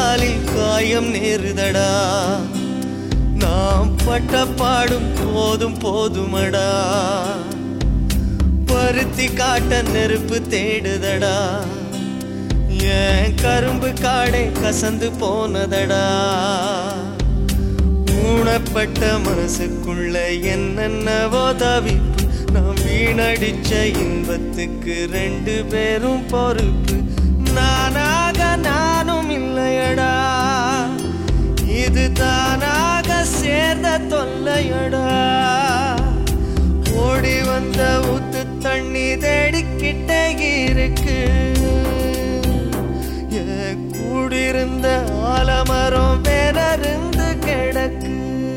காலில் காயம் நேருதடா. நாம் பட்ட பாடும் போதும் போதுமடா. பருத்தி காட்ட நெருப்பு தேடுதடா. ஏன் கரும்பு காடை கசந்து போனதடா. ஊனப்பட்ட மனசுக்குள்ள என்னென்னவோ தவிப்பு. நாம் வீணடிச்ச இன்பத்துக்கு 2 பேரும் பொறுப்பு. நானாக நானும் இல்லையடா. இது தானாக சேர்ந்த தொல்லையடா. ஓடி வந்த ஊத்து தண்ணி தேடிக்கிட்டே இருக்கு. கூடியிருந்த ஆலமரம் வேறருந்து கிடக்கு.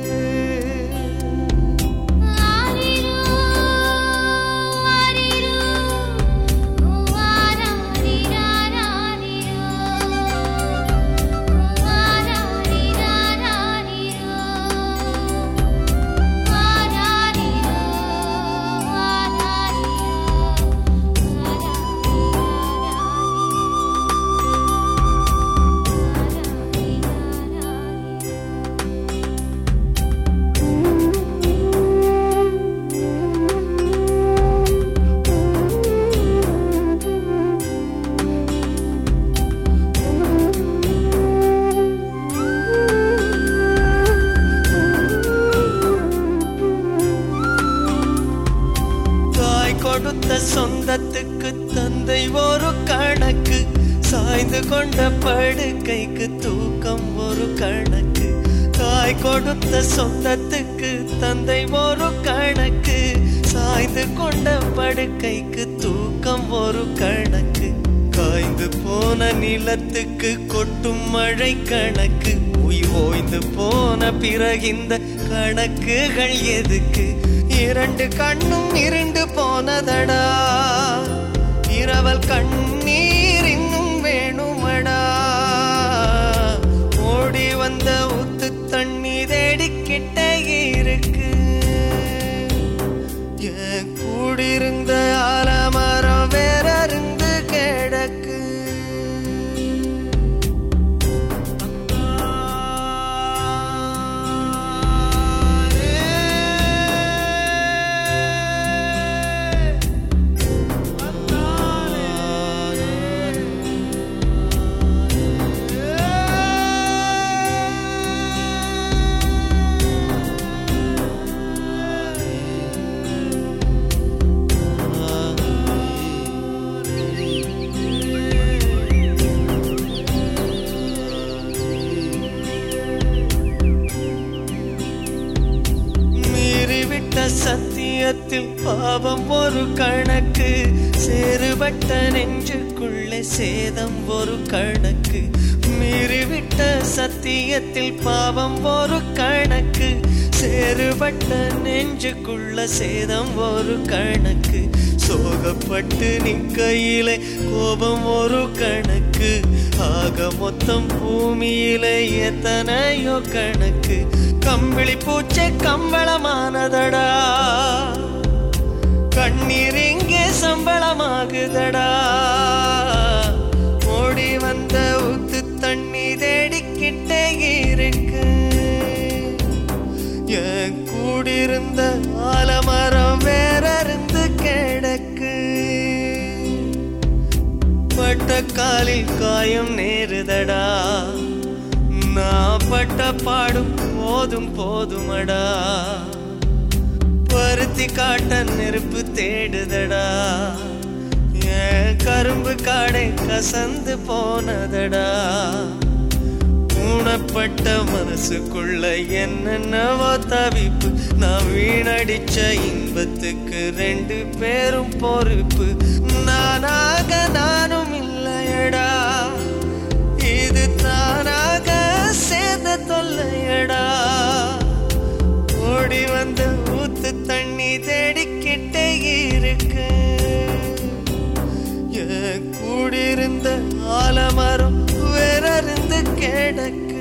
கொடுத்த சொந்தத்துக்கு தந்தை ஒரு கணக்கு. சாய்ந்து கொண்ட படுக்கைக்கு தூக்கம் ஒரு கணக்கு. தாய் கொடுத்த சொந்தத்துக்கு தந்தை ஒரு கணக்கு. சாய்ந்து கொண்ட படுக்கைக்கு தூக்கம் ஒரு கணக்கு. காய்ந்து போன நிலத்துக்கு கொட்டும் மழை கணக்கு. உயிர் ஓய்ந்து போன பிறகிந்த கணக்குகள் எதுக்கு? 2 கண்ணும் இருண்டு போனதடா. இரவல் கண்ணீர் இன்னும் வேணுமடா. ஓடி வந்த ஊத்து தண்ணி தேடிக்கிட்டே இருக்கு. கூடியிருந்த ஆலமரம் வேறருந்து கிடக்கு. சத்தியத்தில் பாவம் ஒரு கணக்கு. சேறுபட்ட நெஞ்சுக்குள்ளே சேதம் ஒரு கணக்கு. மீறிவிட்ட சத்தியத்தில் பாவம் ஒரு கணக்கு. சேறுபட்ட நெஞ்சுக்குள்ள சேதம் ஒரு கணக்கு. சோகப்பட்டு நிற்கையிலே கோபம் ஒரு கணக்கு. ஆக மொத்தம் பூமியிலே எத்தனையோ கணக்கு. கம்பிளி பூச்சை கம்பளமானதடா. கண்ணீர் இங்கே சம்பளமாகுதடா. ஓடி வந்த ஊத்து தண்ணி தேடிக்கிட்டே இருக்கு. கூடியிருந்த ஆலமரம் வேறருந்து கிடக்கு. பட்ட காலில் காயம் நேருதடா. நான் பட்ட பாடும் போதும் போதுமடா. பருத்தி காட்ட நெருப்பு தேடுதடா. ஏன் கரும்பு காடை கசந்து போனதடா. ஊனப்பட்ட மனசுக்குள்ள என்னென்னவோ தவிப்பு. நான் வீணடிச்ச இன்பத்துக்கு 2 பேரும் பொறுப்பு. நானாக நானும் இல்லையடா. இது தானாக சேர்ந்த தொல்லையடா. ஓடி வந்த ஊத்து தண்ணி தேடிக்கிட்டே இருக்கு. கூடியிருந்த ஆலமரம் வேறருந்து கிடக்கு.